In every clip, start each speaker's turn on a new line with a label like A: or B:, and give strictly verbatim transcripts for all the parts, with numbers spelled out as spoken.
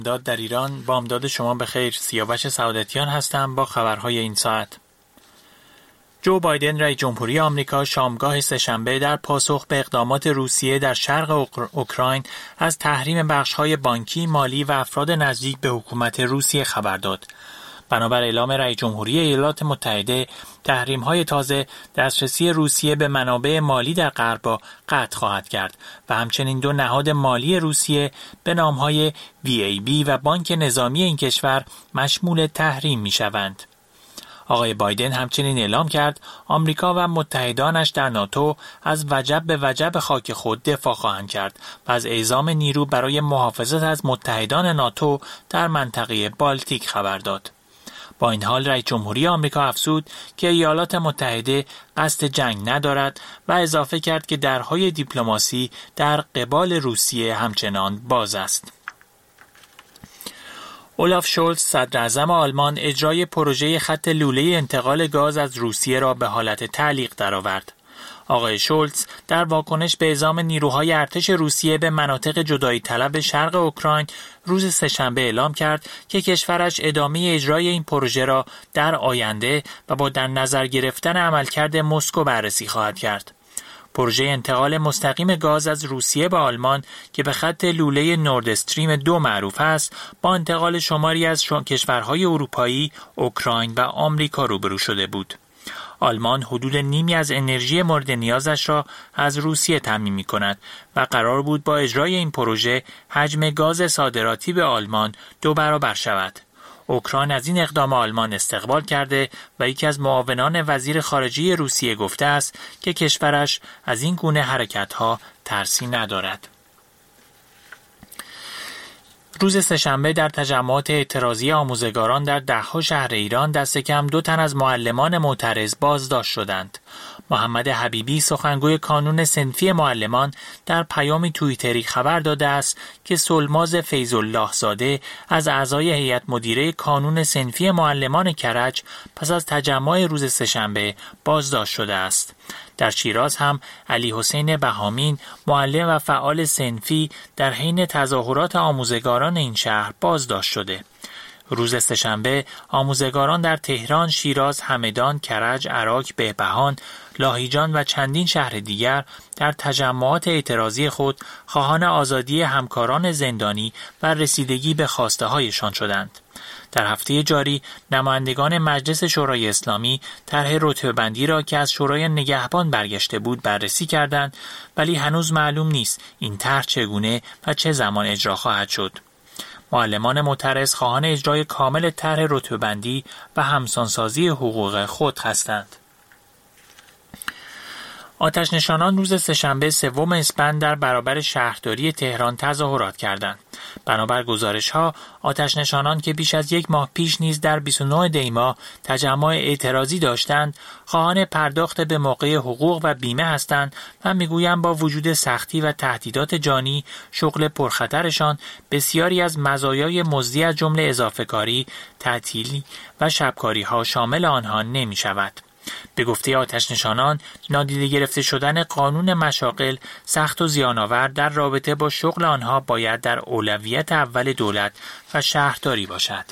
A: داد در ایران. بامداد شما بخیر. سیاوش سعادتیان هستم با خبرهای این ساعت. جو بایدن رئیس جمهوری آمریکا شامگاه سه‌شنبه در پاسخ به اقدامات روسیه در شرق اوکراین از تحریم بخش‌های بانکی، مالی و افراد نزدیک به حکومت روسیه خبر داد. بنابر اعلام رئیس جمهوری ایالات متحده، تحریم‌های تازه دسترسی روسیه به منابع مالی در غرب را قطع خواهد کرد و همچنین دو نهاد مالی روسیه به نام‌های وی ای بی و بانک نظامی این کشور مشمول تحریم می‌شوند. آقای بایدن همچنین اعلام کرد آمریکا و متحدانش در ناتو از وجب به وجب خاک خود دفاع خواهند کرد و از اعزام نیرو برای محافظت از متحدان ناتو در منطقه بالتیک خبر داد. با این حال رئیس جمهوری آمریکا افزود که ایالات متحده قصد جنگ ندارد و اضافه کرد که درهای دیپلماسی در قبال روسیه همچنان باز است. اولاف شولز صدراعظم آلمان اجرای پروژه خط لوله انتقال گاز از روسیه را به حالت تعلیق درآورد. آقای شولز در واکنش به اعزام نیروهای ارتش روسیه به مناطق جدایی طلب شرق اوکراین روز سه‌شنبه اعلام کرد که کشورش ادامه اجرای این پروژه را در آینده و با در نظر گرفتن عملکرد مسکو بررسی خواهد کرد. پروژه انتقال مستقیم گاز از روسیه به آلمان که به خط لوله نورد استریم دو معروف است، با انتقال شماری از کشورهای اروپایی، اوکراین و آمریکا روبرو شده بود. آلمان حدود نیمی از انرژی مورد نیازش را از روسیه تامین می‌کند و قرار بود با اجرای این پروژه حجم گاز صادراتی به آلمان دو برابر شود. اوکراین از این اقدام آلمان استقبال کرده و یکی از معاونان وزیر خارجه روسیه گفته است که کشورش از این گونه حرکت‌ها ترسی ندارد. روز سه‌شنبه در تجمعات اعتراضی آموزگاران در ده‌ها شهر ایران دست کم دو تن از معلمان معترض بازداشت شدند. محمد حبیبی سخنگوی کانون صنفی معلمان در پیامی توییتری خبر داده است که سلماز فیض‌الله زاده از اعضای هیئت مدیره کانون صنفی معلمان کرج پس از تجمع روز سه‌شنبه بازداشت شده است. در شیراز هم علی حسین بهامین معلم و فعال صنفی در حین تظاهرات آموزگاران این شهر بازداشت شده. روز سه‌شنبه آموزگاران در تهران، شیراز، همدان، کرج، عراق، بهبهان، لاهیجان و چندین شهر دیگر در تجمعات اعتراضی خود خواهان آزادی همکاران زندانی و رسیدگی به خواسته هایشان شدند. در هفته جاری نمایندگان مجلس شورای اسلامی طرح رتبه‌بندی را که از شورای نگهبان برگشته بود بررسی کردند، ولی هنوز معلوم نیست این طرح چگونه و چه زمان اجرا خواهد شد. معلمان معترض خواهان اجرای کامل طرح رتبه‌بندی و همسانسازی حقوق خود هستند. آتش‌نشانان روز سه‌شنبه سوم اسفند در برابر شهرداری تهران تظاهرات کردند. بنابر گزارش‌ها، آتش‌نشانان که بیش از یک ماه پیش نیز در بیست و نه دی ماه تجمع اعتراضی داشتند، خواهان پرداخت به موقع حقوق و بیمه هستند و می‌گویند با وجود سختی و تهدیدات جانی، شغل پرخطرشان بسیاری از مزایای مزدی از جمله اضافه‌کاری، تعطیلی و شبکاری‌ها شامل آنها نمی‌شود. به گفته آتش‌نشانان، نادیده گرفته شدن قانون مشاغل سخت و زیان‌آور در رابطه با شغل آنها باید در اولویت اول دولت و شهرداری باشد.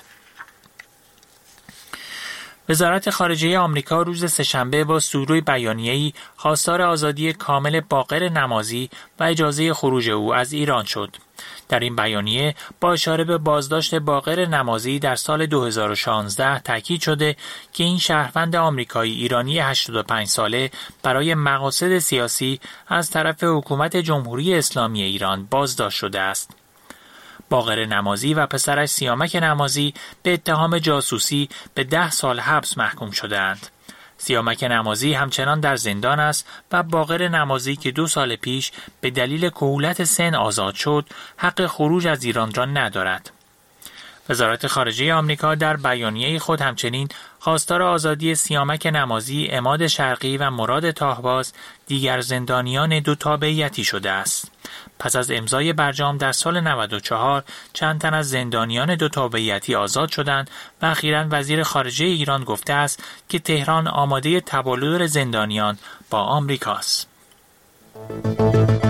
A: وزارت خارجه آمریکا روز سه‌شنبه با صدور بیانیه‌ای خواستار آزادی کامل باقر نمازی و اجازه خروج او از ایران شد. در این بیانیه با اشاره به بازداشت باقر نمازی در سال دو هزار و شانزده تاکید شده که این شهروند آمریکایی ایرانی هشتاد و پنج ساله برای مقاصد سیاسی از طرف حکومت جمهوری اسلامی ایران بازداشت شده است. باقر نمازی و پسرش سیامک نمازی به اتهام جاسوسی به ده سال حبس محکوم شده‌اند. سیامک نمازی همچنان در زندان است و باقر نمازی که دو سال پیش به دلیل کهولت سن آزاد شد، حق خروج از ایران را ندارد. وزارت خارجه آمریکا در بیانیه خود همچنین خواستار آزادی سیامک نمازی، عماد شرقی و مراد طاهباز دیگر زندانیان دو تابعیتی شده است. پس از امضای برجام در سال نود و چهار چند تن از زندانیان دو تابعیتی آزاد شدند و اخیراً وزیر خارجه ایران گفته است که تهران آماده تبادل زندانیان با آمریکاست.